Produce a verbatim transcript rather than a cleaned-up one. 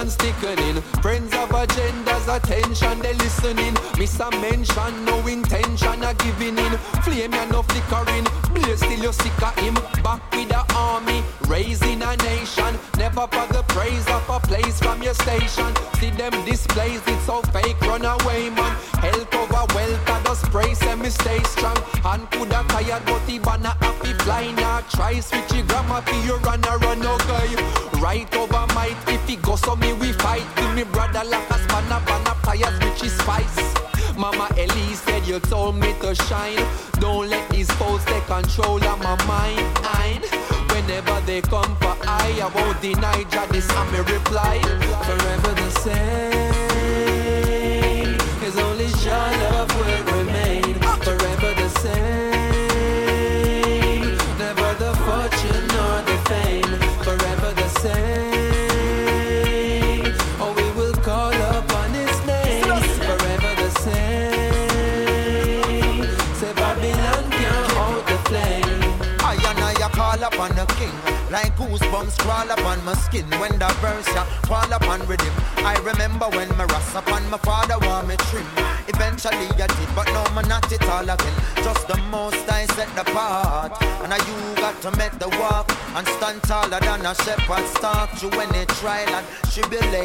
and stickening. Friends of agendas, attention, they listening. Miss a mention, no intention of giving in. Flame ya no flickering, blaze still you sick of him. Back with the army, raising a nation. Never for the praise of a place from your station. See them displays, it's so fake, run away man. Health over wealth, I just pray, say me stay strong. And coulda tired, but he wanna happy fly now. Try switch your grammar for you run a run no guy. Right over might, if he go so me we fight. Give me brother like a spanner, banner tires which is spice. Mama Ellie said you told me to shine. Don't let these foes take control of my mind. Whenever they come for I, I won't deny Jah, this and me reply. Forever the same, cause only Jah love will remain. Forever the same, never the fortune nor the fame. Forever the same, oh we will call upon his name. Forever the same, say Babylon can't hold the flame. I and I call upon the king, like goosebumps crawl upon my skin when the verse ya fall upon rhythm. I remember when my rust upon my father want me trim. Eventually I did, but no man not it all again. Just the most I set the part, and now you got to make the walk and stand taller than a shepherd's stalk. You when they trial and tribulation.